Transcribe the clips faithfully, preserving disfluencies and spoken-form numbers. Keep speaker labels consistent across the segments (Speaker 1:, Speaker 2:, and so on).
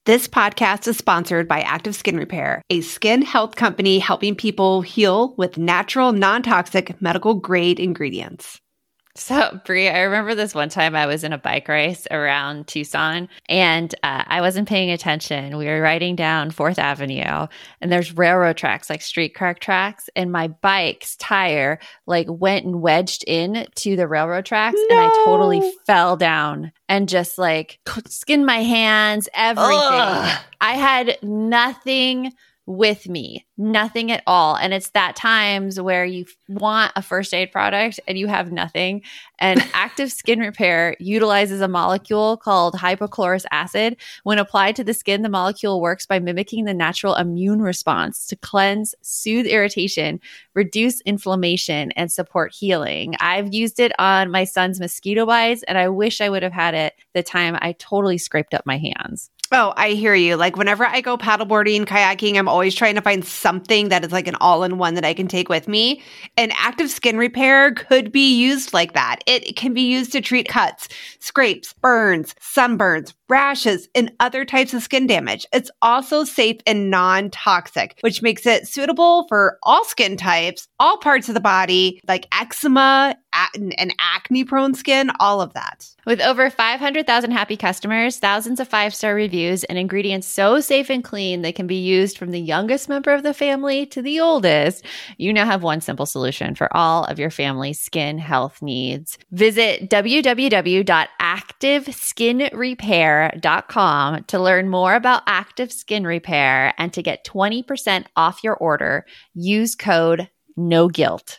Speaker 1: This podcast is sponsored by Active Skin Repair, a skin health company helping people heal with natural, non-toxic, medical-grade ingredients.
Speaker 2: So, Brie, I remember this one time I was in a bike race around Tucson and uh, I wasn't paying attention. We were riding down Fourth Avenue and there's railroad tracks, like streetcar tracks. And my bike's tire like went and wedged in to the railroad tracks
Speaker 1: No.
Speaker 2: and I totally fell down and just like skinned my hands, everything. Ugh. I had nothing with me, nothing at all. And it's that times where you want a first aid product and you have nothing. And Active Skin Repair utilizes a molecule called hypochlorous acid. When applied to the skin, the molecule works by mimicking the natural immune response to cleanse, soothe irritation, reduce inflammation, and support healing. I've used it on my son's mosquito bites, and I wish I would have had it the time I totally scraped up my hands.
Speaker 1: Oh, I hear you. Like whenever I go paddleboarding, kayaking, I'm always trying to find something that is like an all-in-one that I can take with me. And Active Skin Repair could be used like that. It can be used to treat cuts, scrapes, burns, sunburns, rashes, and other types of skin damage. It's also safe and non-toxic, which makes it suitable for all skin types, all parts of the body, like eczema and acne-prone skin, all of that.
Speaker 2: With over five hundred thousand happy customers, thousands of five-star reviews, and ingredients so safe and clean they can be used from the youngest member of the family to the oldest, you now have one simple solution for all of your family's skin health needs. Visit w w w dot active skin repair dot com to learn more about Active Skin Repair and to get twenty percent off your order. Use code NOGUILT.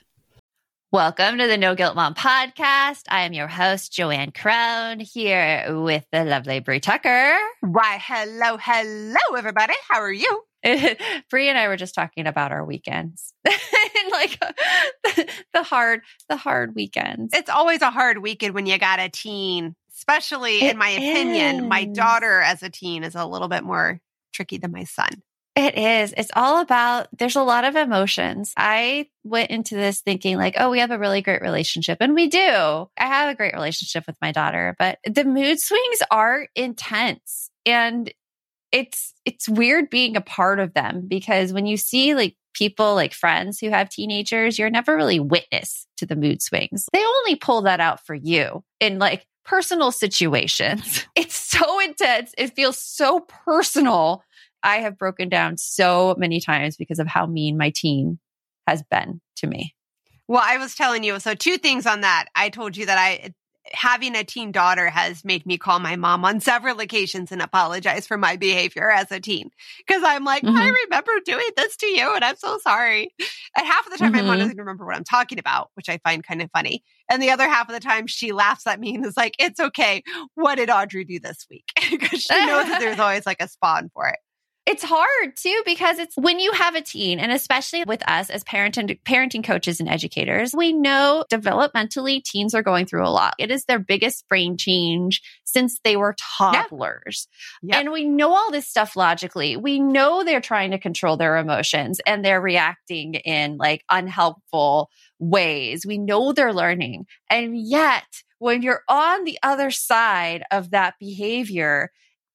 Speaker 2: Welcome to the No Guilt Mom podcast. I am your host, Joanne Crone, here with the lovely Brie Tucker.
Speaker 1: Why, hello, hello, everybody. How are you?
Speaker 2: Brie and I were just talking about our weekends, like the, the hard, the hard weekends.
Speaker 1: It's always a hard weekend when you got a teen, especially
Speaker 2: it
Speaker 1: in my opinion.
Speaker 2: Is.
Speaker 1: My daughter as a teen is a little bit more tricky than my son.
Speaker 2: It is. It's all about, there's a lot of emotions. I went into this thinking like, oh, we have a really great relationship. And we do. I have a great relationship with my daughter, but the mood swings are intense. And it's, it's weird being a part of them because when you see like people like friends who have teenagers, you're never really witness to the mood swings. They only pull that out for you in like personal situations. It's so intense. It feels so personal. I have broken down so many times because of how mean my teen has been to me.
Speaker 1: Well, I was telling you, so two things on that. I told you that I, having a teen daughter has made me call my mom on several occasions and apologize for my behavior as a teen. Because I'm like, mm-hmm. I remember doing this to you and I'm so sorry. And half of the time mm-hmm. my mom doesn't even remember what I'm talking about, which I find kind of funny. And the other half of the time she laughs at me and is like, it's okay. What did Audrey do this week? Because she knows that there's always like a spawn for it.
Speaker 2: It's hard too, because it's when you have a teen, and especially with us as parent and parenting coaches and educators, we know developmentally teens are going through a lot. It is their biggest brain change since they were toddlers. Yeah. Yep. And we know all this stuff logically. We know they're trying to control their emotions and they're reacting in like unhelpful ways. We know they're learning. And yet when you're on the other side of that behavior,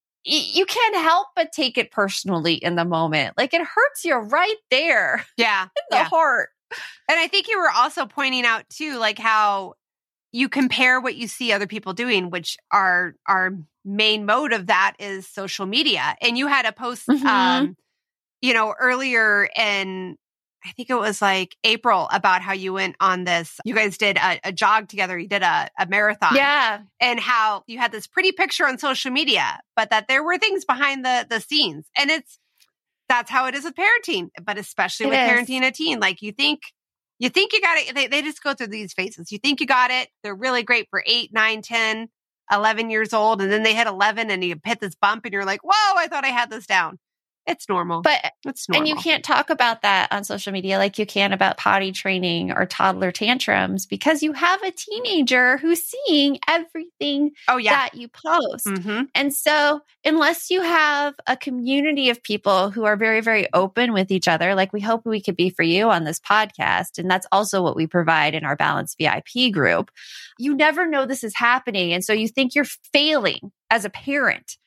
Speaker 2: you can't help but take it personally in the moment. Like it hurts you right there.
Speaker 1: Yeah.
Speaker 2: In the
Speaker 1: yeah.
Speaker 2: heart.
Speaker 1: And I think you were also pointing out too, like how you compare what you see other people doing, which our, our main mode of that is social media. And you had a post, mm-hmm. um, you know, earlier in, I think it was like April about how you went on this, you guys did a, a jog together. You did a, a marathon.
Speaker 2: Yeah.
Speaker 1: And how you had this pretty picture on social media, but that there were things behind the, the scenes. And it's, that's how it is with parenting, but especially
Speaker 2: it
Speaker 1: with
Speaker 2: is.
Speaker 1: parenting a teen. Like you think, you think you got it. They, they just go through these phases. You think you got it. They're really great for eight, nine, ten, eleven years old. And then they hit eleven and you hit this bump and you're like, whoa, I thought I had this down. It's normal.
Speaker 2: But
Speaker 1: it's normal.
Speaker 2: And you can't talk about that on social media like you can about potty training or toddler tantrums because you have a teenager who's seeing everything
Speaker 1: oh, yeah.
Speaker 2: that you post.
Speaker 1: Mm-hmm.
Speaker 2: And so unless you have a community of people who are very, very open with each other, like we hope we could be for you on this podcast, and that's also what we provide in our Balance V I P group, you never know this is happening. And so you think you're failing as a parent.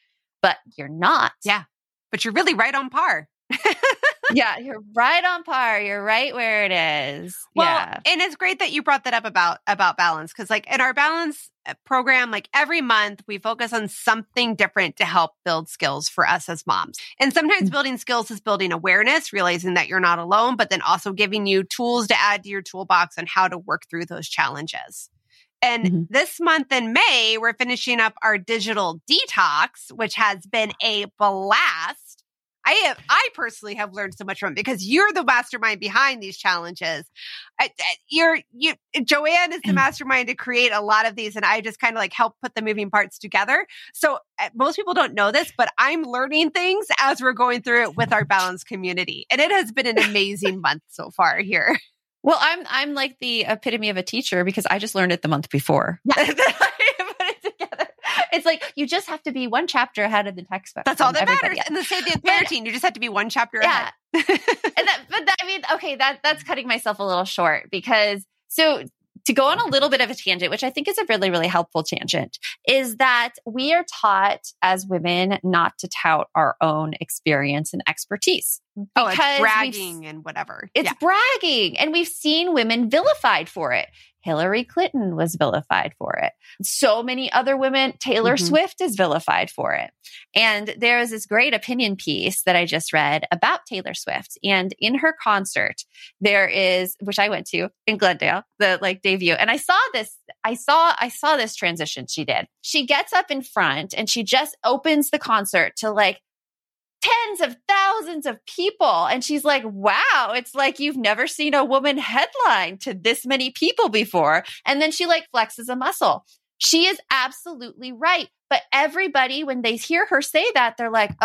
Speaker 2: but you're not.
Speaker 1: Yeah. But you're really right on par.
Speaker 2: Yeah, you're right on par. You're right where it is.
Speaker 1: Well,
Speaker 2: yeah.
Speaker 1: And it's great that you brought that up about, about balance. Cause like in our balance program, like every month we focus on something different to help build skills for us as moms. And sometimes mm-hmm. building skills is building awareness, realizing that you're not alone, but then also giving you tools to add to your toolbox on how to work through those challenges. And mm-hmm. this month in May, we're finishing up our digital detox, which has been a blast. I have, I personally have learned so much from it because you're the mastermind behind these challenges. I, you're, you, Joanne is the mastermind to create a lot of these, and I just kind of like help put the moving parts together. So uh, most people don't know this, but I'm learning things as we're going through it with our balance community, and it has been an amazing month so far here.
Speaker 2: Well, I'm I'm like the epitome of a teacher because I just learned it the month before. Yeah. It's like, you just have to be one chapter ahead of the textbook.
Speaker 1: That's all that matters. And the same thing with parenting. You just have to be one chapter
Speaker 2: yeah.
Speaker 1: ahead.
Speaker 2: and that, but that, I mean, okay, that that's cutting myself a little short because, so to go on a little bit of a tangent, which I think is a really, really helpful tangent, is that we are taught as women not to tout our own experience and expertise.
Speaker 1: Oh, it's bragging and whatever.
Speaker 2: It's yeah. bragging. And we've seen women vilified for it. Hillary Clinton was vilified for it. So many other women, Taylor mm-hmm. Swift is vilified for it. And there is this great opinion piece that I just read about Taylor Swift. And in her concert, there is, which I went to in Glendale, the like debut. And I saw this, I saw, I saw this transition she did. She gets up in front and she just opens the concert to like tens of thousands of people. And she's like, wow, it's like you've never seen a woman headline to this many people before. And then she like flexes a muscle. She is absolutely right. But everybody, when they hear her say that, they're like,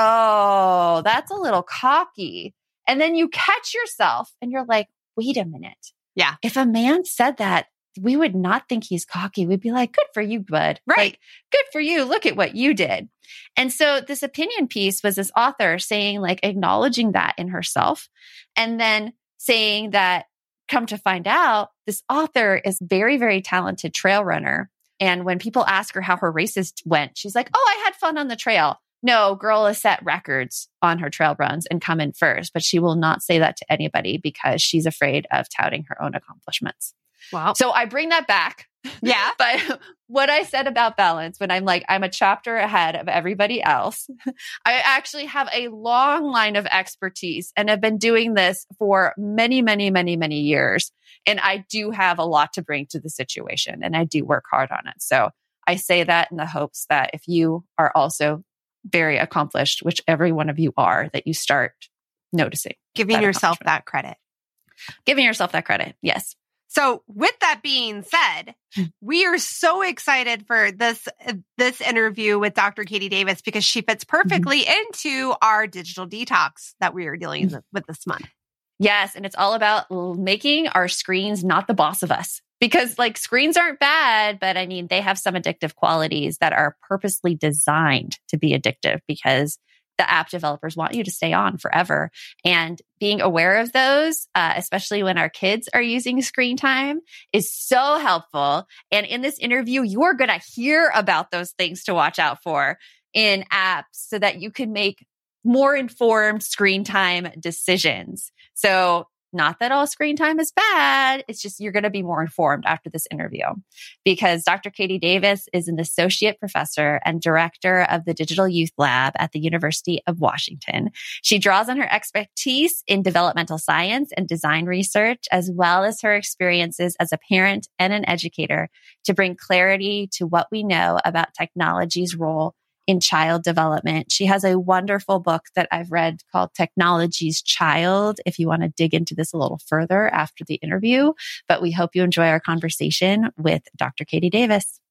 Speaker 2: oh, that's a little cocky. And then you catch yourself and you're like, wait a minute.
Speaker 1: Yeah.
Speaker 2: If a man said that, we would not think he's cocky. We'd be like, good for you, bud.
Speaker 1: Right.
Speaker 2: Like, good for you. Look at what you did. And so this opinion piece was this author saying, like, acknowledging that in herself. And then saying that, come to find out, this author is very, very talented trail runner. And when people ask her how her races went, she's like, oh, I had fun on the trail. No, girl has set records on her trail runs and come in first. But she will not say that to anybody because she's afraid of touting her own accomplishments.
Speaker 1: Wow.
Speaker 2: So I bring that back.
Speaker 1: Yeah.
Speaker 2: But what I said about balance, when I'm like, I'm a chapter ahead of everybody else, I actually have a long line of expertise and have been doing this for many, many, many, many years. And I do have a lot to bring to the situation and I do work hard on it. So I say that in the hopes that if you are also very accomplished, which every one of you are, that you start noticing.
Speaker 1: Giving yourself that credit.
Speaker 2: Giving yourself that credit. Yes.
Speaker 1: So with that being said, we are so excited for this, uh, this interview with Doctor Katie Davis because she fits perfectly mm-hmm. into our digital detox that we are dealing mm-hmm. with this month.
Speaker 2: Yes. And it's all about making our screens not the boss of us because like screens aren't bad, but I mean, they have some addictive qualities that are purposely designed to be addictive because the app developers want you to stay on forever. And being aware of those, uh, especially when our kids are using screen time, is so helpful. And in this interview, you're going to hear about those things to watch out for in apps so that you can make more informed screen time decisions. So not that all screen time is bad. It's just you're going to be more informed after this interview because Doctor Katie Davis is an associate professor and director of the Digital Youth Lab at the University of Washington. She draws on her expertise in developmental science and design research, as well as her experiences as a parent and an educator to bring clarity to what we know about technology's role in child development. She has a wonderful book that I've read called Technology's Child, if you want to dig into this a little further after the interview. But we hope you enjoy our conversation with Doctor Katie Davis.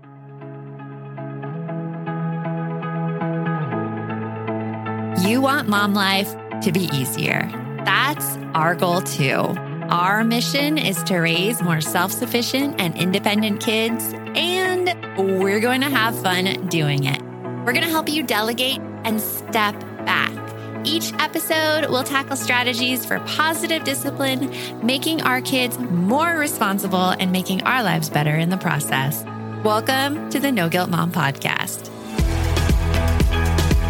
Speaker 2: You want mom life to be easier. That's our goal too. Our mission is to raise more self-sufficient and independent kids, and we're going to have fun doing it. We're going to help you delegate and step back. Each episode will tackle strategies for positive discipline, making our kids more responsible and making our lives better in the process. Welcome to the No Guilt Mom Podcast.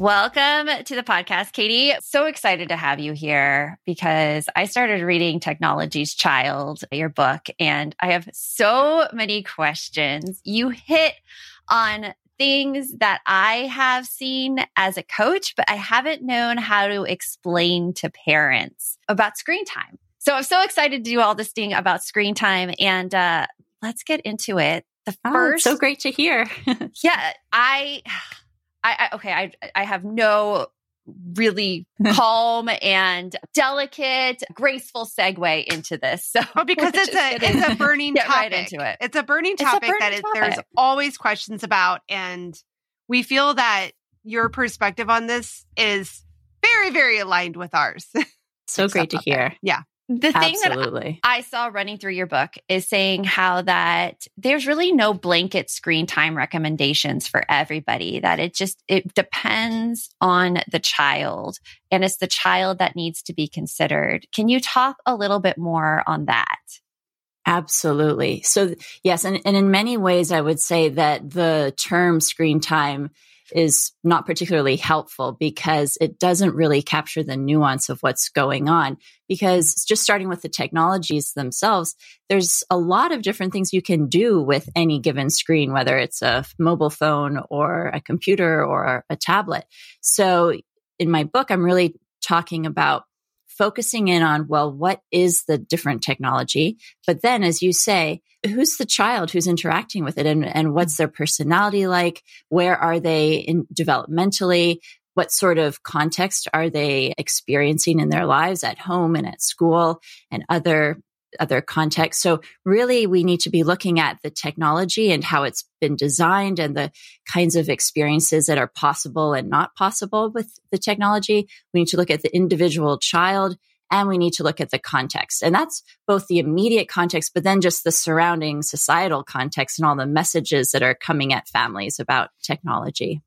Speaker 2: Welcome to the podcast, Katie. So excited to have you here because I started reading Technology's Child, your book, and I have so many questions. You hit on things that I have seen as a coach, but I haven't known how to explain to parents about screen time. So I'm so excited to do all this thing about screen time, and uh, let's get into it. The
Speaker 3: oh,
Speaker 2: first,
Speaker 3: so great to hear.
Speaker 2: yeah, I... I, I okay, I I have no really calm and delicate, graceful segue into this. So
Speaker 1: oh, because it's a it's a burning
Speaker 2: get
Speaker 1: topic.
Speaker 2: Right into it.
Speaker 1: It's a burning
Speaker 2: It's
Speaker 1: topic
Speaker 2: a burning
Speaker 1: that is,
Speaker 2: topic.
Speaker 1: there's always questions about, and we feel that your perspective on this is very, very aligned with ours.
Speaker 3: So great to hear.
Speaker 1: Yeah.
Speaker 2: The thing
Speaker 3: Absolutely.
Speaker 2: that I saw running through your book is saying how that there's really no blanket screen time recommendations for everybody, that it just, it depends on the child and it's the child that needs to be considered. Can you talk a little bit more on that?
Speaker 3: Absolutely. So yes, and, and in many ways, I would say that the term screen time is not particularly helpful because it doesn't really capture the nuance of what's going on. Because just starting with the technologies themselves, there's a lot of different things you can do with any given screen, whether it's a mobile phone or a computer or a tablet. So in my book, I'm really talking about focusing in on, well, what is the different technology? But then, as you say, who's the child who's interacting with it, and, and what's their personality like? Where are they in developmentally? What sort of context are they experiencing in their lives at home and at school and other other contexts? So really, we need to be looking at the technology and how it's been designed and the kinds of experiences that are possible and not possible with the technology. We need to look at the individual child, and we need to look at the context. And that's both the immediate context, but then just the surrounding societal context and all the messages that are coming at families about technology.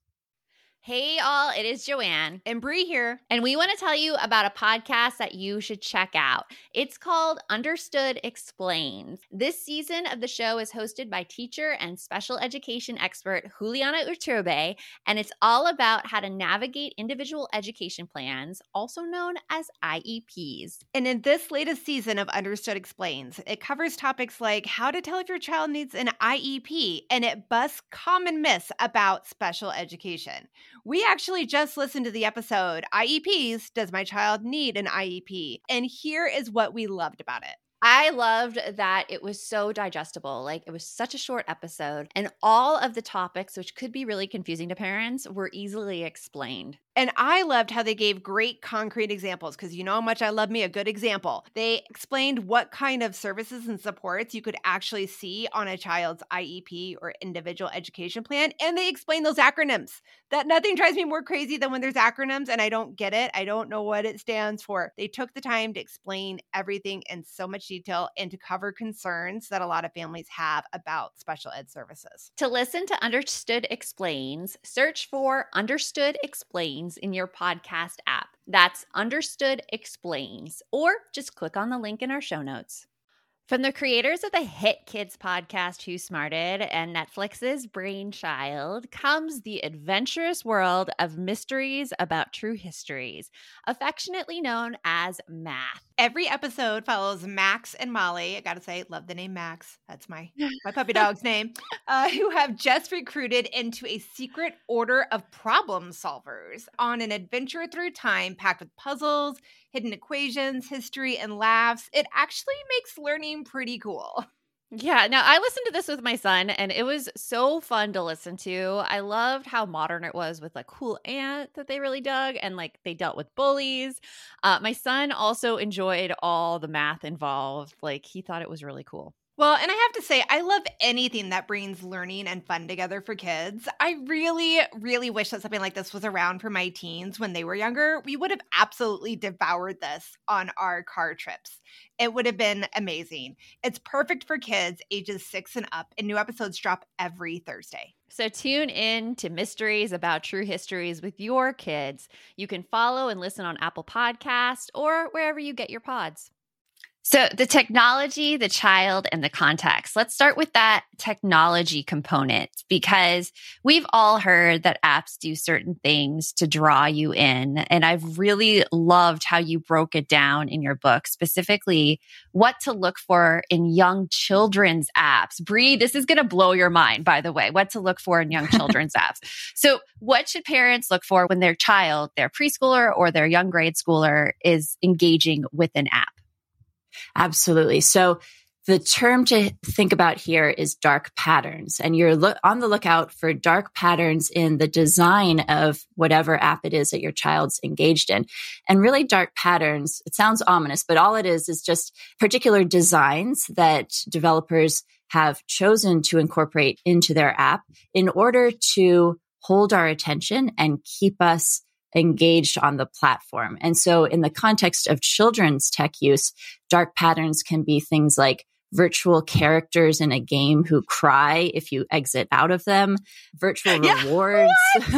Speaker 4: Hey all, it is Joanne
Speaker 1: And Bree here.
Speaker 4: and we want to tell you about a podcast that you should check out. It's called Understood Explains. This season of the show is hosted by teacher and special education expert Juliana Urturbe, and it's all about how to navigate individual education plans, also known as I E Ps.
Speaker 1: And in this latest season of Understood Explains, it covers topics like how to tell if your child needs an I E P, and it busts common myths about special education. We actually just listened to the episode, I E Ps, Does My Child Need an I E P? And here is what we loved about it.
Speaker 4: I loved that it was so digestible. Like, it was such a short episode, and all of the topics, which could be really confusing to parents, were easily explained.
Speaker 1: And I loved how they gave great concrete examples, because you know how much I love me a good example. They explained what kind of services and supports you could actually see on a child's I E P or individual education plan. And they explained those acronyms. That nothing drives me more crazy than when there's acronyms and I don't get it. I don't know what it stands for. They took the time to explain everything in so much detail and to cover concerns that a lot of families have about special ed services.
Speaker 4: To listen to Understood Explains, search for Understood Explains in your podcast app. That's Understood Explains, or just click on the link in our show notes. From the creators of the hit kids podcast Who Smarted and Netflix's Brainchild comes the adventurous world of mysteries about true histories, affectionately known as math.
Speaker 1: Every episode follows Max and Molly. I gotta say, love the name Max. That's my, my puppy dog's name. Uh, who have just recruited into a secret order of problem solvers on an adventure through time packed with puzzles, hidden equations, history, and laughs. It actually makes learning pretty cool.
Speaker 4: Yeah, now I listened to this with my son and it was so fun to listen to. I loved how modern it was with like cool aunt that they really dug, and like they dealt with bullies. Uh, my son also enjoyed all the math involved. Like, he thought it was really cool.
Speaker 1: Well, and I have to say, I love anything that brings learning and fun together for kids. I really, really wish that something like this was around for my teens when they were younger. We would have absolutely devoured this on our car trips. It would have been amazing. It's perfect for kids ages six and up, and new episodes drop every Thursday.
Speaker 4: So tune in to Mysteries About True Histories with your kids. You can follow and listen on Apple Podcasts or wherever you get your pods.
Speaker 2: So the technology, the child, and the context. Let's start with that technology component, because we've all heard that apps do certain things to draw you in. And I've really loved how you broke it down in your book, specifically what to look for in young children's apps. Bree, this is going to blow your mind, by the way, what to look for in young children's apps. So what should parents look for when their child, their preschooler or their young grade schooler is engaging with an app?
Speaker 3: Absolutely. So the term to think about here is dark patterns, and you're lo- on the lookout for dark patterns in the design of whatever app it is that your child's engaged in. And really dark patterns, it sounds ominous, but all it is is just particular designs that developers have chosen to incorporate into their app in order to hold our attention and keep us engaged on the platform. And so in the context of children's tech use, dark patterns can be things like virtual characters in a game who cry if you exit out of them, virtual
Speaker 1: Yeah,
Speaker 3: rewards.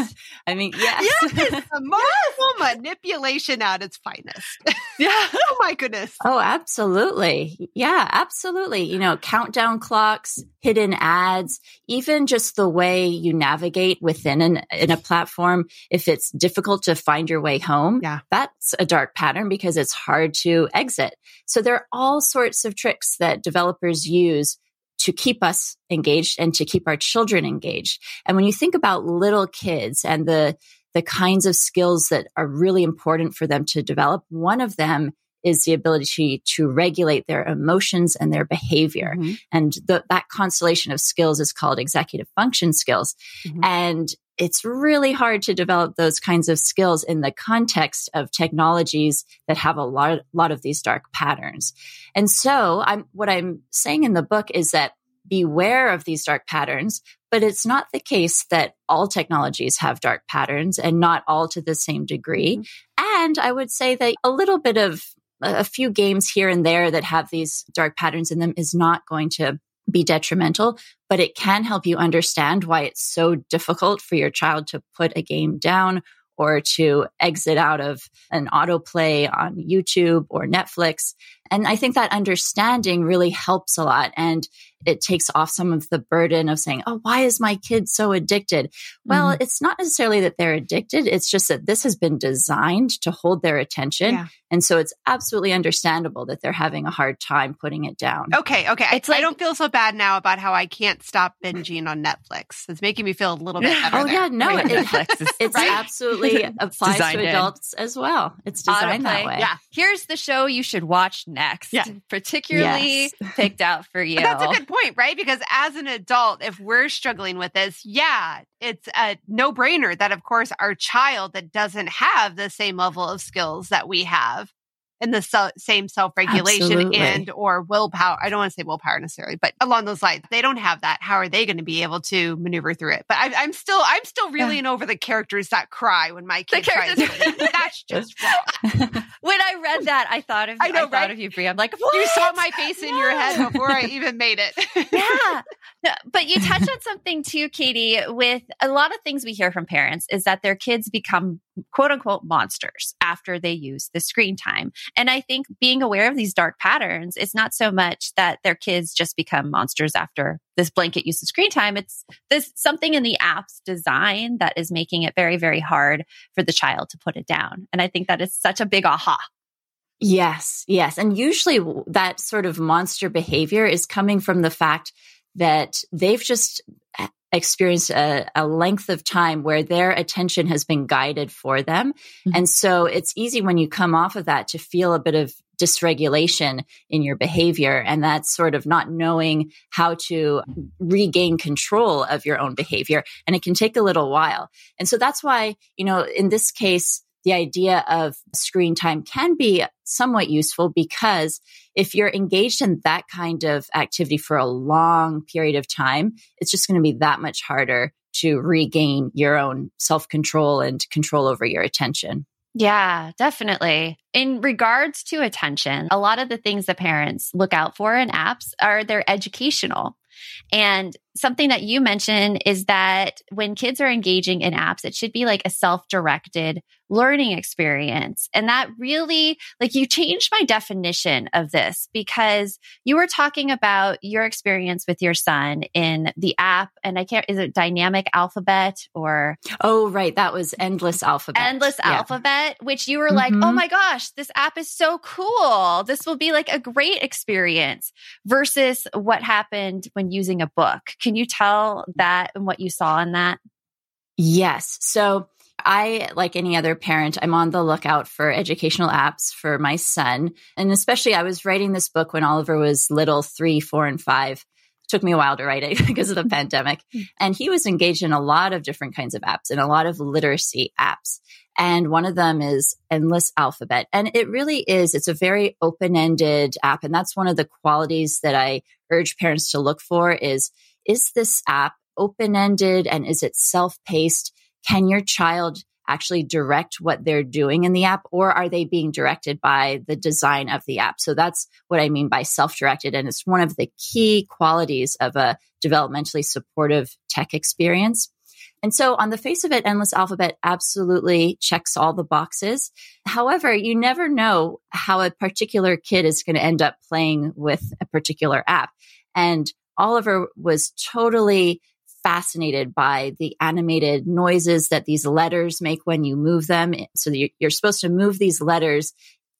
Speaker 3: I mean, yes.
Speaker 1: Yes, emotional manipulation at its finest.
Speaker 2: Yeah.
Speaker 1: Oh my goodness.
Speaker 3: Oh, absolutely. Yeah, absolutely. You know, countdown clocks, hidden ads, even just the way you navigate within an, in a platform. If it's difficult to find your way home,
Speaker 1: Yeah.
Speaker 3: that's a dark pattern because it's hard to exit. So there are all sorts of tricks that developers use to keep us engaged and to keep our children engaged. And when you think about little kids and the the kinds of skills that are really important for them to develop, one of them is the ability to regulate their emotions and their behavior.
Speaker 1: Mm-hmm.
Speaker 3: And the, that constellation of skills is called executive function skills.
Speaker 1: Mm-hmm.
Speaker 3: And it's really hard to develop those kinds of skills in the context of technologies that have a lot, lot of these dark patterns. And so I'm, what I'm saying in the book is that beware of these dark patterns, but it's not the case that all technologies have dark patterns and not all to the same degree. Mm-hmm. And I would say that a little bit of a few games here and there that have these dark patterns in them is not going to be detrimental, but it can help you understand why it's so difficult for your child to put a game down or to exit out of an autoplay on YouTube or Netflix. And I think that understanding really helps a lot. And it takes off some of the burden of saying, oh, why is my kid so addicted? Well,
Speaker 1: Mm-hmm.
Speaker 3: it's not necessarily that they're addicted. It's just that this has been designed to hold their attention.
Speaker 1: Yeah.
Speaker 3: And so it's absolutely understandable that they're having a hard time putting it down.
Speaker 1: Okay, okay. I,
Speaker 2: It's like-
Speaker 1: I don't feel so bad now about how I can't stop binging on Netflix. It's making me feel a little bit better.
Speaker 3: Oh,
Speaker 1: there.
Speaker 3: yeah, no, it,
Speaker 2: Netflix is
Speaker 3: it's
Speaker 1: Right?
Speaker 3: absolutely applies
Speaker 2: designed
Speaker 3: to
Speaker 2: in.
Speaker 3: adults as well. It's designed that
Speaker 2: Autoplay.
Speaker 3: way.
Speaker 1: Yeah.
Speaker 2: Here's the show you should watch next.
Speaker 1: Yeah.
Speaker 2: Particularly
Speaker 3: Yes.
Speaker 2: picked out for you.
Speaker 1: But that's a good point, right? Because as an adult, if we're struggling with this, yeah, it's a no-brainer that, of course, our child that doesn't have the same level of skills that we have and the so- same self-regulation
Speaker 3: Absolutely.
Speaker 1: and or willpower. I don't want to say willpower necessarily, but along those lines, they don't have that. How are they going to be able to maneuver through it? But I, I'm still, I'm still reeling over the characters that cry when my kid tries
Speaker 2: characters-
Speaker 1: to. That's just wrong.
Speaker 2: When I read that, I thought of
Speaker 1: I know,
Speaker 2: thought
Speaker 1: right?
Speaker 2: of you, Brie. I'm like, what?
Speaker 1: You saw my face in your head before I even made it.
Speaker 2: Yeah. No, but you touched on something too, Katie, with a lot of things we hear from parents is that their kids become quote unquote monsters after they use the screen time. And I think being aware of these dark patterns, it's not so much that their kids just become monsters after this blanket use of screen time. It's this something in the app's design that is making it very, very hard for the child to put it down. And I think that is such a big aha.
Speaker 3: Yes, yes. And usually that sort of monster behavior is coming from the fact that they've just experienced a, a length of time where their attention has been guided for them. Mm-hmm. And so it's easy when you come off of that to feel a bit of dysregulation in your behavior. And that's sort of not knowing how to regain control of your own behavior. And it can take a little while. And so that's why, you know, in this case, the idea of screen time can be somewhat useful because if you're engaged in that kind of activity for a long period of time, it's just going to be that much harder to regain your own self-control and control over your attention.
Speaker 2: Yeah, definitely. In regards to attention, a lot of the things that parents look out for in apps are they're educational. And something that you mentioned is that when kids are engaging in apps, it should be like a self-directed learning experience. And that really, like, you changed my definition of this, because you were talking about your experience with your son in the app. And I can't, is it Dynamic Alphabet or?
Speaker 3: Oh, right. That was Endless Alphabet.
Speaker 2: Endless
Speaker 3: yeah.
Speaker 2: Alphabet, which you were
Speaker 3: mm-hmm.
Speaker 2: like, oh my gosh, this app is so cool. This will be like a great experience, versus what happened when using a book. Can you tell that and what you saw in that?
Speaker 3: Yes. So I, like any other parent, I'm on the lookout for educational apps for my son. And especially I was writing this book when Oliver was little, three, four, and five. It took me a while to write it because of the pandemic. And he was engaged in a lot of different kinds of apps and a lot of literacy apps. And one of them is Endless Alphabet. And it really is, it's a very open-ended app. And that's one of the qualities that I urge parents to look for is, is this app open-ended and is it self-paced? Can your child actually direct what they're doing in the app, or are they being directed by the design of the app? So that's what I mean by self-directed. And it's one of the key qualities of a developmentally supportive tech experience. And so on the face of it, Endless Alphabet absolutely checks all the boxes. However, you never know how a particular kid is going to end up playing with a particular app. And Oliver was totally fascinated by the animated noises that these letters make when you move them. So you're supposed to move these letters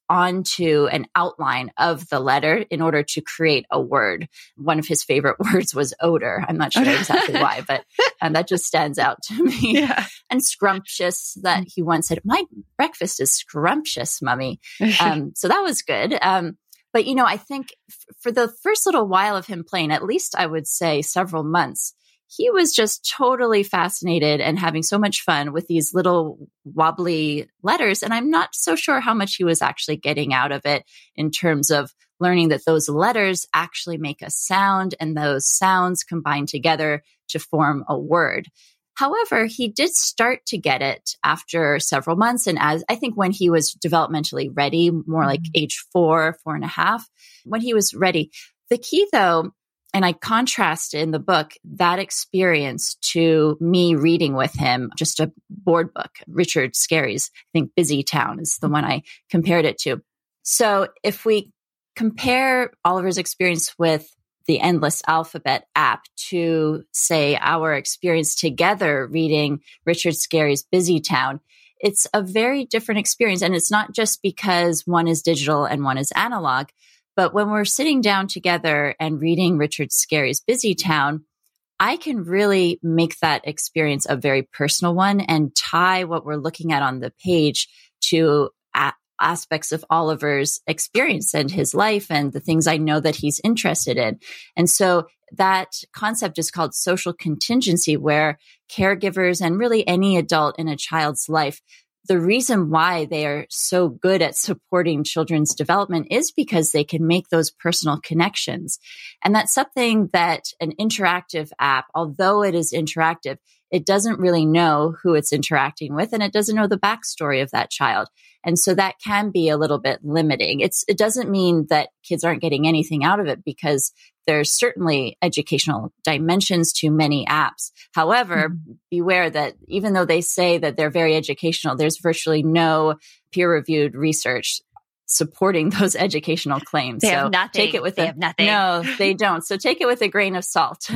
Speaker 3: onto an outline of the letter in order to create a word. One of his favorite words was odor. I'm not sure exactly why, but um, that just stands out to me.
Speaker 2: Yeah.
Speaker 3: And scrumptious, that he once said, my breakfast is scrumptious, Mummy. Um, so that was good. Um, but, you know, I think f- for the first little while of him playing, at least I would say several months, he was just totally fascinated and having so much fun with these little wobbly letters. And I'm not so sure how much he was actually getting out of it in terms of learning that those letters actually make a sound and those sounds combine together to form a word. However, he did start to get it after several months. And as I think when he was developmentally ready, more like age four, four and a half, when he was ready. The key though, and I contrast in the book that experience to me reading with him, just a board book, Richard Scarry's, I think Busy Town is the one I compared it to. So if we compare Oliver's experience with the Endless Alphabet app to, say, our experience together reading Richard Scarry's Busy Town, it's a very different experience. And it's not just because one is digital and one is analog. But when we're sitting down together and reading Richard Scarry's Busy Town, I can really make that experience a very personal one and tie what we're looking at on the page to a- aspects of Oliver's experience and his life and the things I know that he's interested in. And so that concept is called social contingency, where caregivers and really any adult in a child's life, the reason why they are so good at supporting children's development is because they can make those personal connections. And that's something that an interactive app, although it is interactive, it doesn't really know who it's interacting with, and it doesn't know the backstory of that child. And so that can be a little bit limiting. It's, it doesn't mean that kids aren't getting anything out of it, because there's certainly educational dimensions to many apps. However, mm-hmm. beware that even though they say that they're very educational, there's virtually no peer-reviewed research supporting those educational claims.
Speaker 2: They
Speaker 3: so
Speaker 2: have nothing.
Speaker 3: Take it with
Speaker 2: they
Speaker 3: a,
Speaker 2: have nothing.
Speaker 3: No, they don't. So take it with a grain of salt.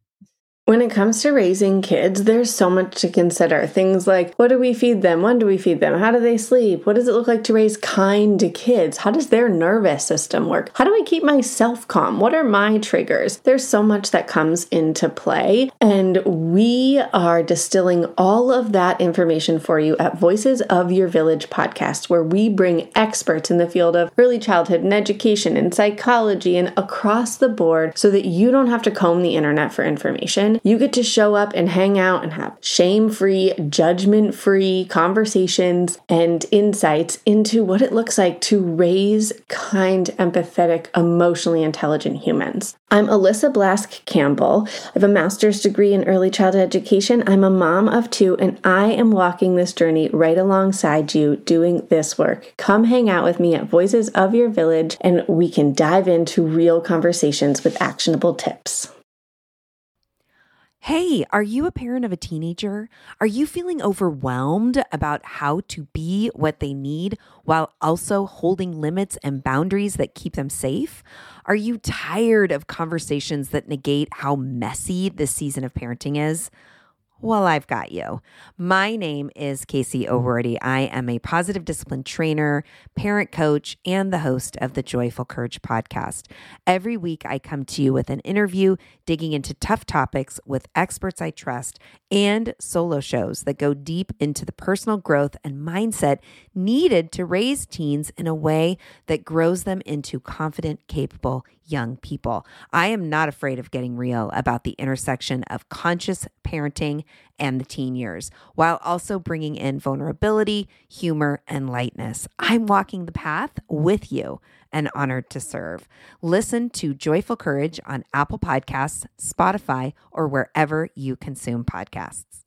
Speaker 5: When it comes to raising kids, there's so much to consider. Things like, what do we feed them? When do we feed them? How do they sleep? What does it look like to raise kind kids? How does their nervous system work? How do I keep myself calm? What are my triggers? There's so much that comes into play, and we are distilling all of that information for you at Voices of Your Village podcast, where we bring experts in the field of early childhood and education and psychology and across the board so that you don't have to comb the internet for information. You get to show up and hang out and have shame-free, judgment-free conversations and insights into what it looks like to raise kind, empathetic, emotionally intelligent humans. I'm Alyssa Blask Campbell. I have a master's degree in early childhood education. I'm a mom of two, and I am walking this journey right alongside you doing this work. Come hang out with me at Voices of Your Village, and we can dive into real conversations with actionable tips.
Speaker 6: Hey, are you a parent of a teenager? Are you feeling overwhelmed about how to be what they need while also holding limits and boundaries that keep them safe? Are you tired of conversations that negate how messy this season of parenting is? Well, I've got you. My name is Casey O'Rourke. I am a positive discipline trainer, parent coach, and the host of the Joyful Courage podcast. Every week, I come to you with an interview digging into tough topics with experts I trust and solo shows that go deep into the personal growth and mindset needed to raise teens in a way that grows them into confident, capable young people. I am not afraid of getting real about the intersection of conscious parenting and the teen years, while also bringing in vulnerability, humor, and lightness. I'm walking the path with you and honored to serve. Listen to Joyful Courage on Apple Podcasts, Spotify, or wherever you consume podcasts.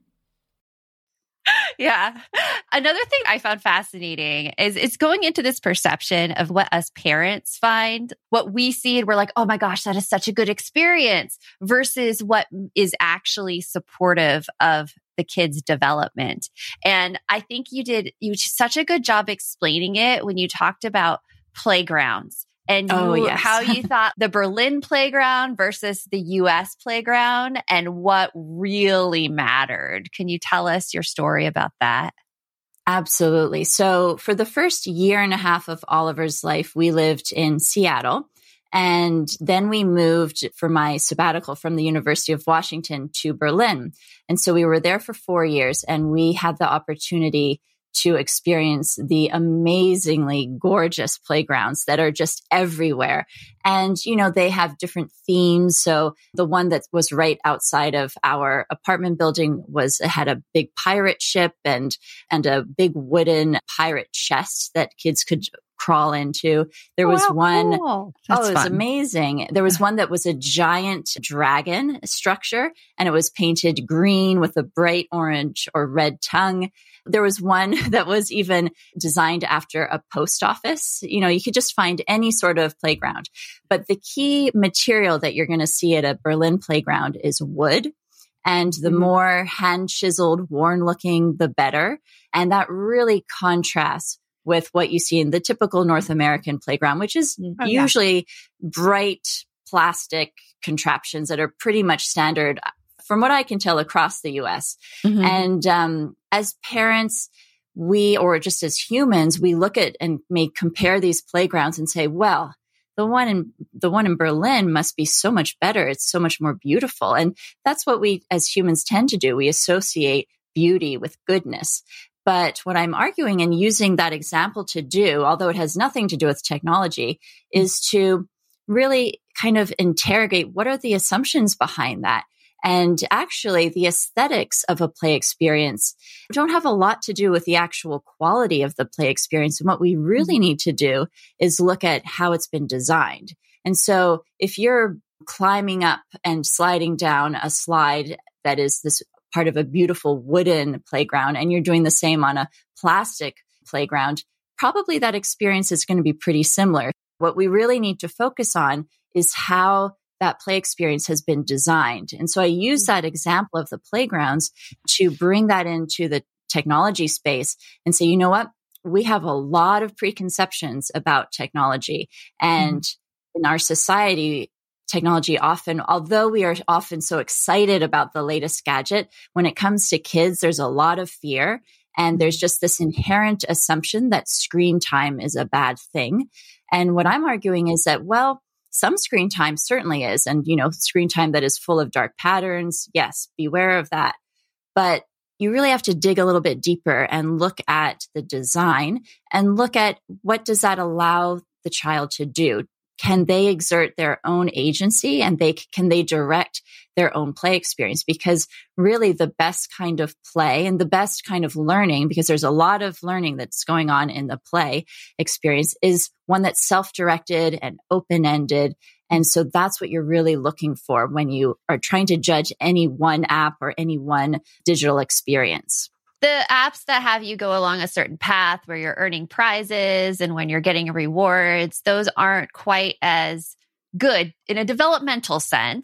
Speaker 2: Yeah. Another thing I found fascinating is it's going into this perception of what us parents find, what we see, and we're like, oh my gosh, that is such a good experience, versus what is actually supportive of the kid's development. And I think you did you did such a good job explaining it when you talked about playgrounds. And you,
Speaker 3: oh, yes.
Speaker 2: how you thought the Berlin playground versus the U S playground and what really mattered. Can you tell us your story about that?
Speaker 3: Absolutely. So for the first year and a half of Oliver's life, we lived in Seattle. And then we moved for my sabbatical from the University of Washington to Berlin. And so we were there for four years and we had the opportunity to experience the amazingly gorgeous playgrounds that are just everywhere. And, you know, they have different themes. So the one that was right outside of our apartment building was, had a big pirate ship and, and a big wooden pirate chest that kids could crawl into. There was
Speaker 2: wow,
Speaker 3: one,
Speaker 2: cool.
Speaker 3: oh, it was
Speaker 2: fun.
Speaker 3: amazing. There was one that was a giant dragon structure and it was painted green with a bright orange or red tongue. There was one that was even designed after a post office. You know, you could just find any sort of playground. But the key material that you're going to see at a Berlin playground is wood. And the mm-hmm. more hand chiseled, worn looking, the better. And that really contrasts with what you see in the typical North American playground, which is oh, usually yeah. bright plastic contraptions that are pretty much standard from what I can tell across the U S. Mm-hmm. And um, as parents, we, or just as humans, we look at and may compare these playgrounds and say, well, the one in the one in Berlin must be so much better. It's so much more beautiful. And that's what we as humans tend to do. We associate beauty with goodness. But what I'm arguing and using that example to do, although it has nothing to do with technology, is to really kind of interrogate what are the assumptions behind that. And actually, the aesthetics of a play experience don't have a lot to do with the actual quality of the play experience. And what we really need to do is look at how it's been designed. And so if you're climbing up and sliding down a slide that is this part of a beautiful wooden playground, and you're doing the same on a plastic playground, probably that experience is going to be pretty similar. What we really need to focus on is how that play experience has been designed. And so I use that example of the playgrounds to bring that into the technology space and say, you know what? We have a lot of preconceptions about technology. And mm-hmm. in our society, technology often, although we are often so excited about the latest gadget, when it comes to kids, there's a lot of fear. And there's just this inherent assumption that screen time is a bad thing. And what I'm arguing is that, well, some screen time certainly is. And, you know, screen time that is full of dark patterns. Yes, beware of that. But you really have to dig a little bit deeper and look at the design and look at what does that allow the child to do? Can they exert their own agency and they can they direct their own play experience? Because really the best kind of play and the best kind of learning, because there's a lot of learning that's going on in the play experience, is one that's self-directed and open-ended. And so that's what you're really looking for when you are trying to judge any one app or any one digital experience.
Speaker 2: The apps that have you go along a certain path where you're earning prizes and when you're getting rewards, those aren't quite as good in a developmental sense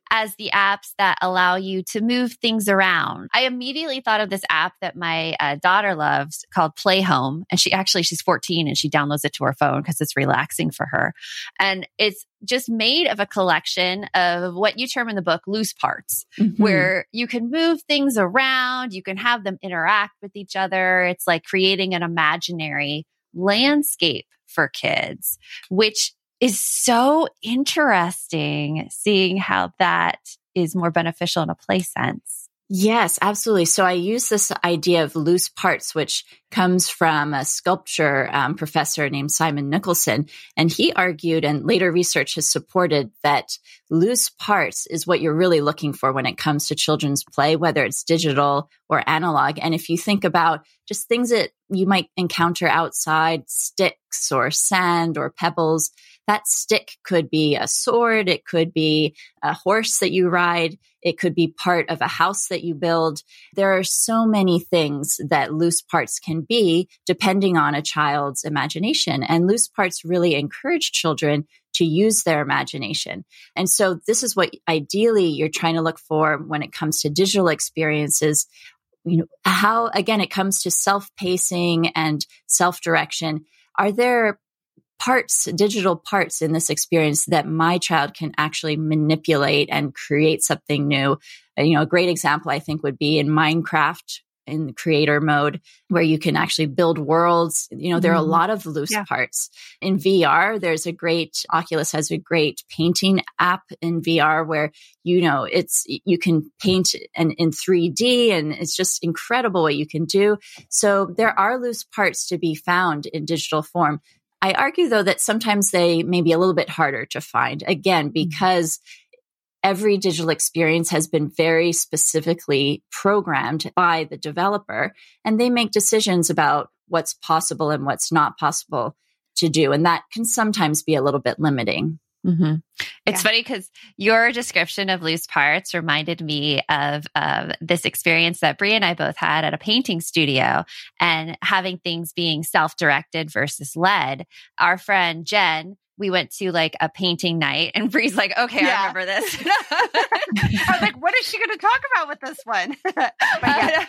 Speaker 2: as the apps that allow you to move things around. I immediately thought of this app that my uh, daughter loves called Play Home. And she actually, she's fourteen and she downloads it to her phone because it's relaxing for her. And it's just made of a collection of what you term in the book loose parts, mm-hmm. where you can move things around, you can have them interact with each other. It's like creating an imaginary landscape for kids, which is so interesting seeing how that is more beneficial in a play sense.
Speaker 3: Yes, absolutely. So I use this idea of loose parts, which comes from a sculpture um, professor named Simon Nicholson. And he argued, and later research has supported, that loose parts is what you're really looking for when it comes to children's play, whether it's digital or analog. And if you think about just things that you might encounter outside, sticks or sand or pebbles, that stick could be a sword. It could be a horse that you ride. It could be part of a house that you build. There are so many things that loose parts can be depending on a child's imagination. And loose parts really encourage children to use their imagination. And so this is what ideally you're trying to look for when it comes to digital experiences. You know, how, again, it comes to self-pacing and self-direction. Are there parts, digital parts in this experience that my child can actually manipulate and create something new? You know, a great example, I think, would be in Minecraft in the creator mode, where you can actually build worlds. You know, there are a lot of loose yeah. parts. In V R, there's a great, Oculus has a great painting app in V R where, you know, it's, you can paint in, in three D, and it's just incredible what you can do. So there are loose parts to be found in digital form. I argue, though, that sometimes they may be a little bit harder to find, again, because every digital experience has been very specifically programmed by the developer, and they make decisions about what's possible and what's not possible to do. And that can sometimes be a little bit limiting.
Speaker 2: Mm-hmm. It's yeah. funny because your description of loose parts reminded me of uh, this experience that Brie and I both had at a painting studio, and having things being self-directed versus led. Our friend Jen, we went to like a painting night, and Brie's like, okay, yeah. I remember this.
Speaker 1: I was like, what is she going to talk about with this one? But yeah.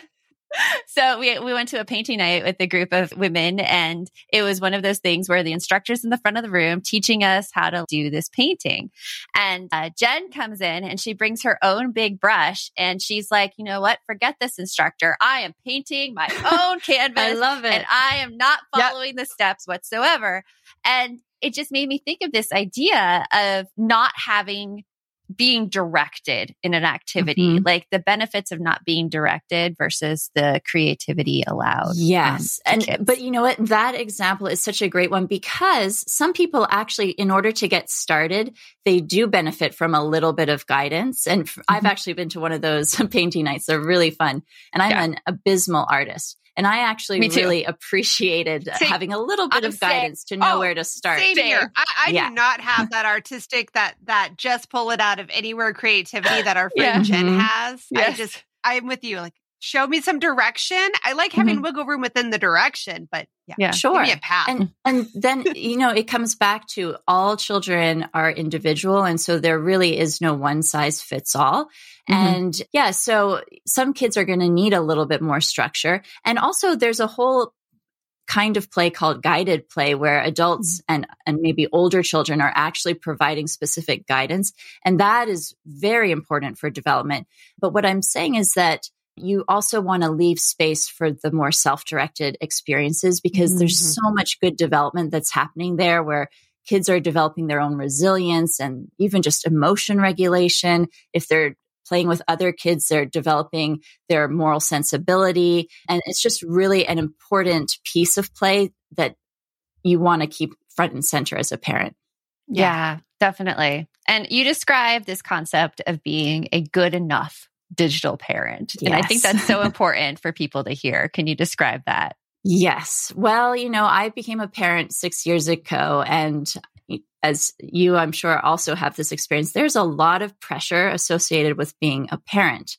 Speaker 2: So we we went to a painting night with a group of women, and it was one of those things where the instructor's in the front of the room teaching us how to do this painting. And uh, Jen comes in and she brings her own big brush, and she's like, you know what? Forget this instructor. I am painting my own canvas.
Speaker 3: I love it.
Speaker 2: And I am not following yep. the steps whatsoever. And it just made me think of this idea of not having being directed in an activity, mm-hmm. like the benefits of not being directed versus the creativity allowed.
Speaker 3: Yes.
Speaker 2: Um,
Speaker 3: and,
Speaker 2: kids.
Speaker 3: But you know what? That example is such a great one, because some people actually, in order to get started, they do benefit from a little bit of guidance. And mm-hmm. I've actually been to one of those painting nights. They're really fun. And I'm yeah. an abysmal artist. And I actually really appreciated same. having a little bit I'm of guidance saying, to know oh, where to start.
Speaker 1: Same here. I, I yeah. do not have that artistic, that that just pull it out of anywhere creativity that our friend yeah. Jen mm-hmm. has. Yes. I just, I'm with you. Like, show me some direction. I like having mm-hmm. wiggle room within the direction, but yeah,
Speaker 3: yeah. sure.
Speaker 1: Give me a path.
Speaker 3: And, and then, you know, it comes back to all children are individual. And so there really is no one size fits all. Mm-hmm. And yeah, so some kids are going to need a little bit more structure. And also there's a whole kind of play called guided play, where adults mm-hmm. and, and maybe older children are actually providing specific guidance. And that is very important for development. But what I'm saying is that you also want to leave space for the more self-directed experiences, because mm-hmm. there's so much good development that's happening there, where kids are developing their own resilience and even just emotion regulation. If they're playing with other kids, they're developing their moral sensibility. And it's just really an important piece of play that you want to keep front and center as a parent.
Speaker 2: Yeah, yeah, definitely. And you describe this concept of being a good enough digital parent. Yes. And I think that's so important for people to hear. Can you describe that?
Speaker 3: Yes. Well, you know, I became a parent six years ago, and as you, I'm sure, also have this experience, there's a lot of pressure associated with being a parent.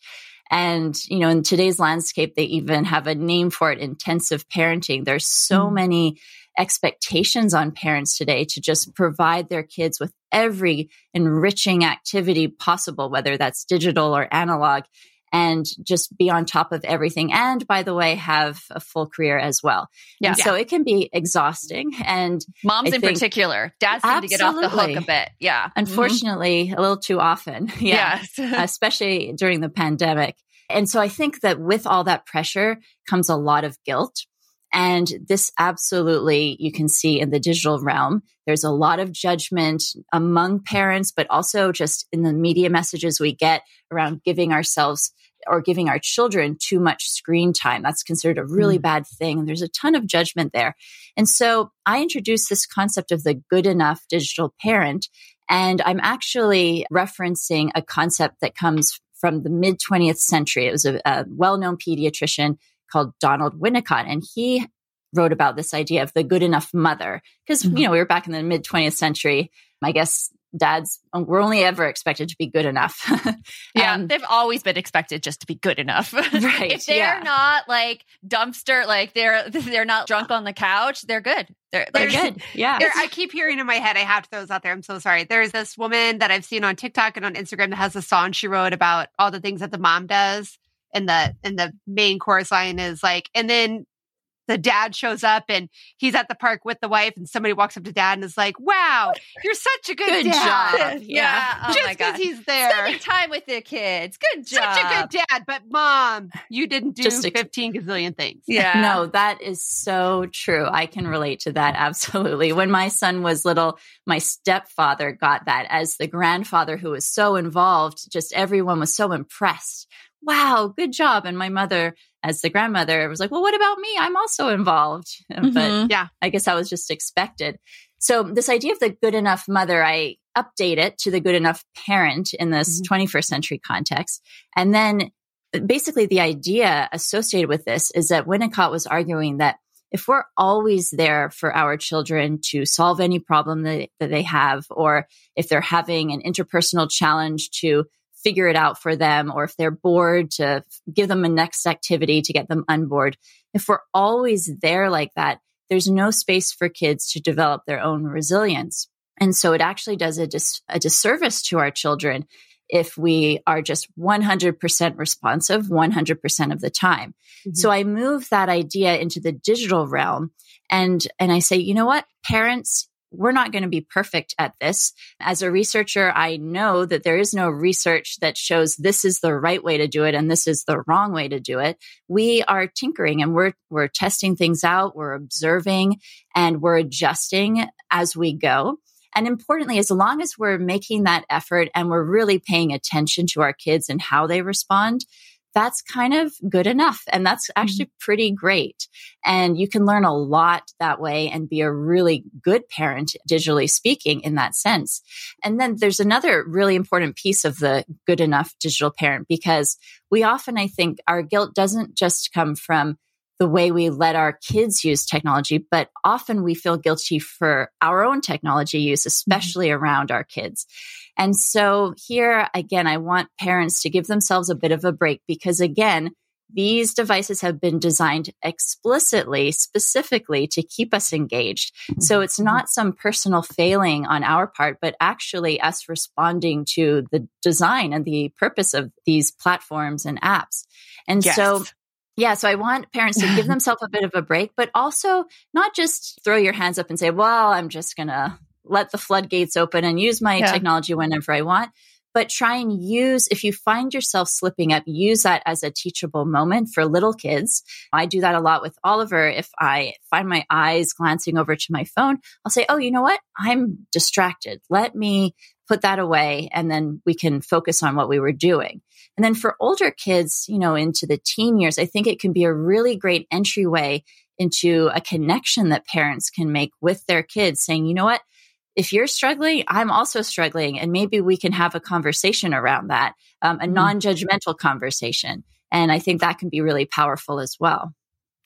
Speaker 3: And, you know, in today's landscape, they even have a name for it, intensive parenting. There's so mm. many expectations on parents today to just provide their kids with every enriching activity possible, whether that's digital or analog, and just be on top of everything. And by the way, have a full career as well.
Speaker 2: Yeah.
Speaker 3: And so it can be exhausting. And
Speaker 2: moms
Speaker 3: I
Speaker 2: in
Speaker 3: think,
Speaker 2: particular, dads seem to get off the hook a bit. Yeah.
Speaker 3: Unfortunately, mm-hmm. a little too often. Yeah. Yes. Especially during the pandemic. And so I think that with all that pressure comes a lot of guilt. And this absolutely, you can see in the digital realm, there's a lot of judgment among parents, but also just in the media messages we get around giving ourselves or giving our children too much screen time. That's considered a really mm. bad thing. And there's a ton of judgment there. And so I introduced this concept of the good enough digital parent. And I'm actually referencing a concept that comes from the mid twentieth century. It was a, a well-known pediatrician called Donald Winnicott. And he wrote about this idea of the good enough mother. Because, mm-hmm. you know, we were back in the mid twentieth century. I guess dads were only ever expected to be good enough.
Speaker 2: yeah, um, they've always been expected just to be good enough.
Speaker 3: Right.
Speaker 2: If they're
Speaker 3: yeah.
Speaker 2: not like dumpster, like they're they're not drunk on the couch, they're good. They're,
Speaker 3: they're good. Yeah.
Speaker 1: I keep hearing in my head, I have to throw this out there. I'm so sorry. There's this woman that I've seen on TikTok and on Instagram that has a song she wrote about all the things that the mom does. And the and the main chorus line is like, and then the dad shows up and he's at the park with the wife, and somebody walks up to dad and is like, "Wow, you're such a good,
Speaker 3: good
Speaker 1: dad."
Speaker 3: Job.
Speaker 2: Yeah, yeah. Oh
Speaker 1: just
Speaker 2: my God.
Speaker 1: because he's there,
Speaker 2: spending time with the kids. Good job,
Speaker 1: such a good dad. But mom, you didn't do
Speaker 3: just a,
Speaker 1: fifteen gazillion things.
Speaker 3: Yeah, no, that is so true. I can relate to that absolutely. When my son was little, my stepfather got that as the grandfather who was so involved. Just everyone was so impressed. Wow, good job. And my mother, as the grandmother, was like, well, what about me? I'm also involved. Mm-hmm. But yeah, I guess that was just expected. So this idea of the good enough mother, I update it to the good enough parent in this mm-hmm. twenty-first century context. And then basically the idea associated with this is that Winnicott was arguing that if we're always there for our children to solve any problem that, that they have, or if they're having an interpersonal challenge to figure it out for them, or if they're bored, to give them a next activity to get them unbored. If we're always there like that, there's no space for kids to develop their own resilience. And so it actually does a, dis- a disservice to our children if we are just one hundred percent responsive one hundred percent of the time. Mm-hmm. So I move that idea into the digital realm, and, and I say, you know what, parents, we're not going to be perfect at this. As a researcher, I know that there is no research that shows this is the right way to do it and this is the wrong way to do it. We are tinkering and we're we're testing things out, we're observing, and we're adjusting as we go. And importantly, as long as we're making that effort and we're really paying attention to our kids and how they respond, that's kind of good enough. And that's actually mm-hmm. pretty great. And you can learn a lot that way and be a really good parent, digitally speaking, in that sense. And then there's another really important piece of the good enough digital parent, because we often, I think, our guilt doesn't just come from the way we let our kids use technology, but often we feel guilty for our own technology use, especially mm-hmm. around our kids. And so here, again, I want parents to give themselves a bit of a break, because again, these devices have been designed explicitly, specifically to keep us engaged. Mm-hmm. So it's not some personal failing on our part, but actually us responding to the design and the purpose of these platforms and apps. And yes. so Yeah, so I want parents to give themselves a bit of a break, but also not just throw your hands up and say, well, I'm just going to let the floodgates open and use my yeah. technology whenever I want, but try and use, if you find yourself slipping up, use that as a teachable moment for little kids. I do that a lot with Oliver. If I find my eyes glancing over to my phone, I'll say, oh, you know what? I'm distracted. Let me put that away, and then we can focus on what we were doing. And then for older kids, you know, into the teen years, I think it can be a really great entryway into a connection that parents can make with their kids, saying, you know what, if you're struggling, I'm also struggling. And maybe we can have a conversation around that, um, a mm-hmm. non-judgmental conversation. And I think that can be really powerful as well.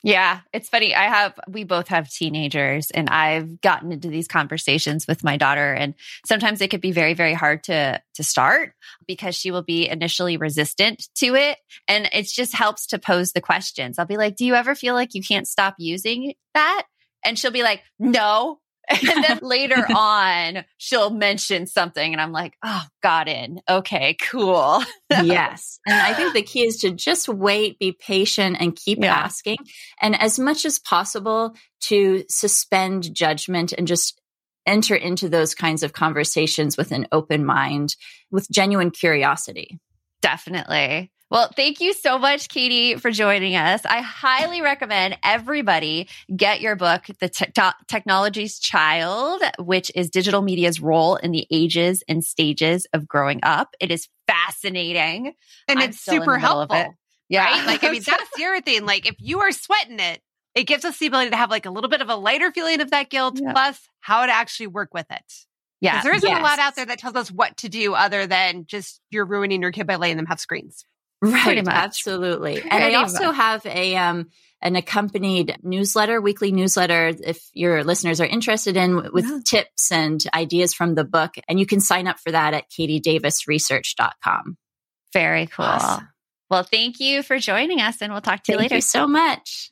Speaker 2: Yeah, it's funny. I have, we both have teenagers, and I've gotten into these conversations with my daughter, and sometimes it could be very, very hard to, to start because she will be initially resistant to it. And it just helps to pose the questions. I'll be like, do you ever feel like you can't stop using that? And she'll be like, no. And then later on, she'll mention something and I'm like, oh, got in. Okay, cool.
Speaker 3: Yes. And I think the key is to just wait, be patient, and keep yeah. asking. And as much as possible to suspend judgment and just enter into those kinds of conversations with an open mind, with genuine curiosity.
Speaker 2: Definitely. Well, thank you so much, Katie, for joining us. I highly recommend everybody get your book, The Te- Technology's Child, which is digital media's role in the ages and stages of growing up. It is fascinating.
Speaker 1: And
Speaker 2: I'm
Speaker 1: it's super helpful.
Speaker 2: It. Yeah.
Speaker 1: Right? Like, I mean, that's the other thing. Like, if you are sweating it, it gives us the ability to have like a little bit of a lighter feeling of that guilt, yeah. plus how to actually work with it.
Speaker 2: Yeah.
Speaker 1: There isn't
Speaker 3: yes.
Speaker 1: a lot out there that tells us what to do other than just you're ruining your kid by letting them have screens.
Speaker 3: Right, absolutely. Pretty and I also much. have a um an accompanied newsletter, weekly newsletter, if your listeners are interested in, with yeah. tips and ideas from the book. And you can sign up for that at katie davis research dot com.
Speaker 2: Very cool. Awesome. Well, thank you for joining us, and we'll talk to you
Speaker 3: thank
Speaker 2: later.
Speaker 3: Thank you so much.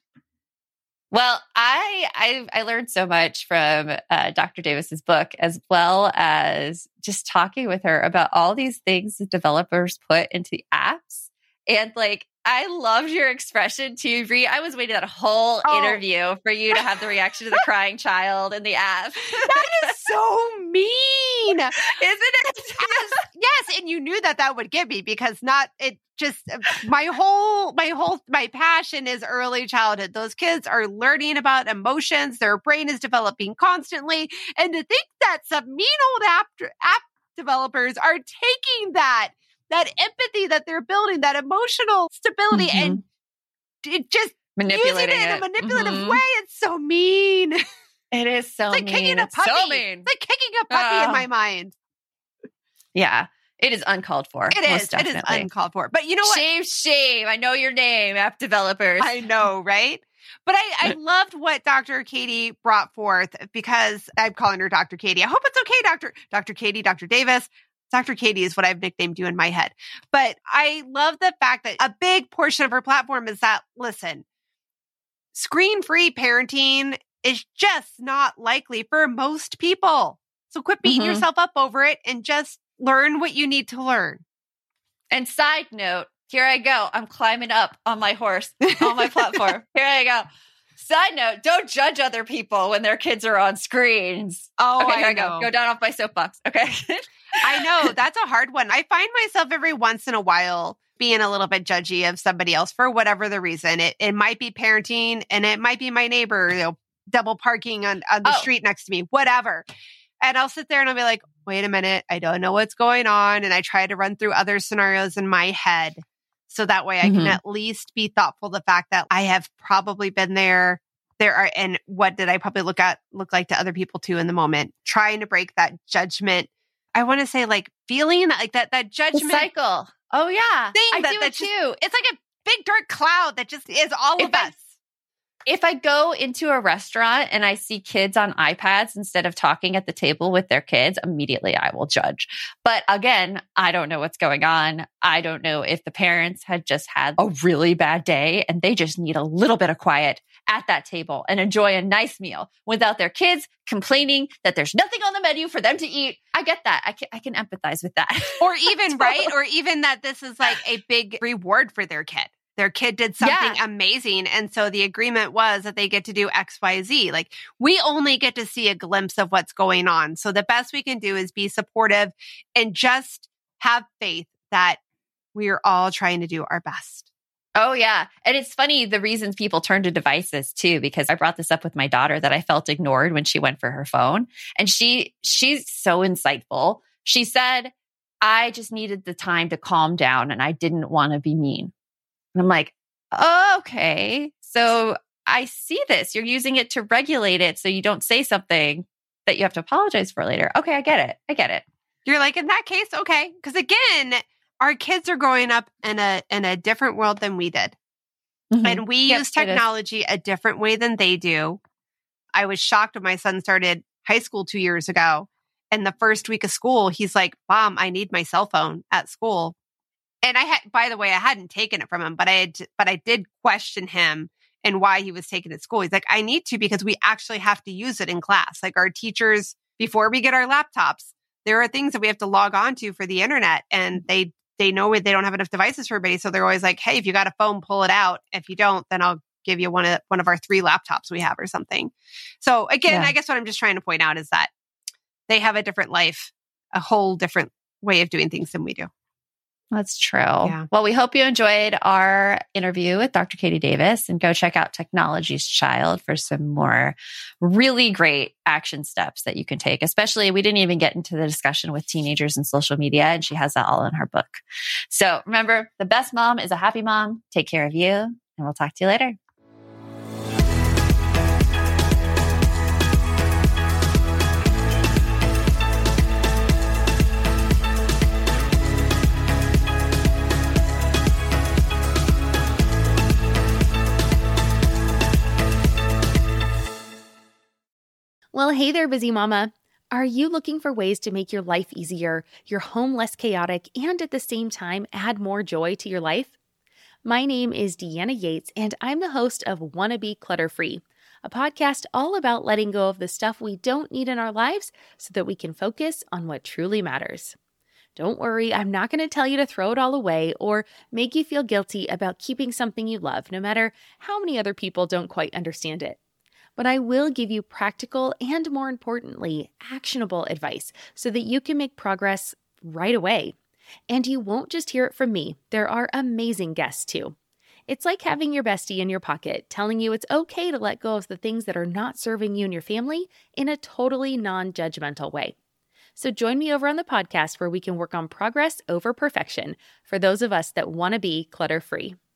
Speaker 2: Well, I, I I learned so much from uh, Doctor Davis's book, as well as just talking with her about all these things that developers put into the apps. And like, I loved your expression too, Brie. I was waiting that whole oh. interview for you to have the reaction to the crying child in the app.
Speaker 1: That is so mean, isn't it? Yes, yes, and you knew that that would get me because not it. Just my whole, my whole, my passion is early childhood. Those kids are learning about emotions. Their brain is developing constantly, and to think that some mean old app app developers are taking that. That empathy that they're building, that emotional stability, mm-hmm. and it just
Speaker 2: manipulating
Speaker 1: using it in
Speaker 2: it.
Speaker 1: a manipulative
Speaker 2: mm-hmm.
Speaker 1: way. It's so mean.
Speaker 2: It is so
Speaker 1: it's like
Speaker 2: mean.
Speaker 1: kicking a puppy.
Speaker 2: It's so mean.
Speaker 1: It's like kicking a puppy uh, in my mind.
Speaker 2: Yeah, it is uncalled for.
Speaker 1: It is. Definitely. It is uncalled for. But you know what?
Speaker 2: Shame, shame. I know your name, app developers.
Speaker 1: I know, right? But I, I loved what Doctor Katie brought forth because I'm calling her Doctor Katie. I hope it's okay, Doctor Doctor Katie, Doctor Davis. Doctor Katie is what I've nicknamed you in my head. But I love the fact that a big portion of her platform is that, listen, screen-free parenting is just not likely for most people. So quit beating mm-hmm. yourself up over it and just learn what you need to learn.
Speaker 2: And side note, here I go. I'm climbing up on my horse, on my platform. Here I go. Side note, don't judge other people when their kids are on screens.
Speaker 1: Oh,
Speaker 2: okay,
Speaker 1: I
Speaker 2: here I
Speaker 1: know.
Speaker 2: go. Go down off my soapbox. Okay.
Speaker 1: I know. That's a hard one. I find myself every once in a while being a little bit judgy of somebody else for whatever the reason. It it might be parenting and it might be my neighbor, you know, double parking on, on the oh. street next to me, whatever. And I'll sit there and I'll be like, wait a minute, I don't know what's going on. And I try to run through other scenarios in my head. So that way I mm-hmm. can at least be thoughtful the fact that I have probably been there. There are, and what did I probably look at, look like to other people too in the moment, trying to break that judgment. I want to say like feeling like that, that judgment
Speaker 2: the cycle. Oh yeah.
Speaker 1: Thing
Speaker 2: I
Speaker 1: that,
Speaker 2: do
Speaker 1: that
Speaker 2: it
Speaker 1: just,
Speaker 2: too.
Speaker 1: It's like a big dark cloud that just is all
Speaker 2: if
Speaker 1: of
Speaker 2: I,
Speaker 1: us.
Speaker 2: If I go into a restaurant and I see kids on iPads instead of talking at the table with their kids, immediately I will judge. But again, I don't know what's going on. I don't know if the parents had just had a really bad day and they just need a little bit of quiet at that table and enjoy a nice meal without their kids complaining that there's nothing on the menu for them to eat. I get that. I can, I can empathize with that.
Speaker 1: Or even, right? Or even that this is like a big reward for their kid. Their kid did something yeah. amazing. And so the agreement was that they get to do X, Y, Z. Like we only get to see a glimpse of what's going on. So the best we can do is be supportive and just have faith that we are all trying to do our best.
Speaker 2: Oh, yeah. And it's funny, the reasons people turn to devices too, because I brought this up with my daughter that I felt ignored when she went for her phone. And she she's so insightful. She said, I just needed the time to calm down and I didn't want to be mean. And I'm like, oh, okay. So I see this. You're using it to regulate it so you don't say something that you have to apologize for later. Okay, I get it. I get it.
Speaker 1: You're like, in that case, okay. Because again, our kids are growing up in a in a different world than we did.
Speaker 2: Mhm.
Speaker 1: And we
Speaker 2: Yep,
Speaker 1: use
Speaker 2: it is.
Speaker 1: technology a different way than they do. I was shocked when my son started high school two years ago. And the first week of school, he's like, Mom, I need my cell phone at school. And I had, by the way, I hadn't taken it from him, but I had, but I did question him and why he was taking it at school. He's like, I need to because we actually have to use it in class. Like our teachers, before we get our laptops, there are things that we have to log on to for the internet, and they they know they don't have enough devices for everybody. So they're always like, hey, if you got a phone, pull it out. If you don't, then I'll give you one of one of our three laptops we have or something. So again,
Speaker 2: Yeah.
Speaker 1: I guess what I'm just trying to point out is that they have a different life, a whole different way of doing things than we do.
Speaker 2: That's true.
Speaker 1: Yeah.
Speaker 2: Well, we hope you enjoyed our interview with Doctor Katie Davis, and go check out Technology's Child for some more really great action steps that you can take. Especially, we didn't even get into the discussion with teenagers and social media, and she has that all in her book. So remember, the best mom is a happy mom. Take care of you, and we'll talk to you later.
Speaker 7: Well, hey there, busy mama. Are you looking for ways to make your life easier, your home less chaotic, and at the same time add more joy to your life? My name is Deanna Yates, and I'm the host of Wanna Be Clutter Free, a podcast all about letting go of the stuff we don't need in our lives so that we can focus on what truly matters. Don't worry, I'm not going to tell you to throw it all away or make you feel guilty about keeping something you love, no matter how many other people don't quite understand it. But I will give you practical and, more importantly, actionable advice so that you can make progress right away. And you won't just hear it from me. There are amazing guests too. It's like having your bestie in your pocket telling you it's okay to let go of the things that are not serving you and your family in a totally non-judgmental way. So join me over on the podcast where we can work on progress over perfection for those of us that want to be clutter-free.